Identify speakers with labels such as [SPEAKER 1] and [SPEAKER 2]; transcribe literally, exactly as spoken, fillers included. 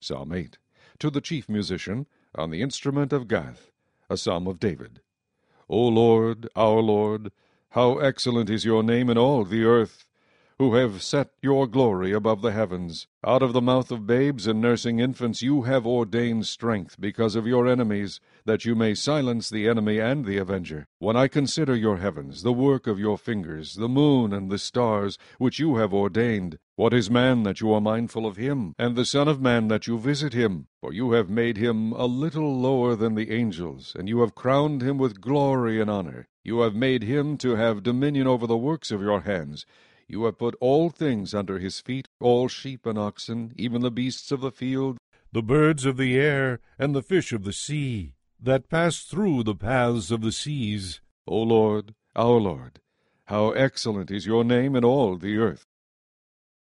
[SPEAKER 1] Psalm eight. To the chief musician, on the instrument of Gath, a psalm of David. O Lord, our Lord, how excellent is your name in all the earth, who have set your glory above the heavens. Out of the mouth of babes and nursing infants you have ordained strength because of your enemies, that you may silence the enemy and the avenger. When I consider your heavens, the work of your fingers, the moon and the stars, which you have ordained, what is man that you are mindful of him, and the Son of Man that you visit him? For you have made him a little lower than the angels, and you have crowned him with glory and honor. You have made him to have dominion over the works of your hands. You have put all things under his feet, all sheep and oxen, even the beasts of the field, the birds of the air, and the fish of the sea, that pass through the paths of the seas. O Lord, our Lord, how excellent is your name in all the earth.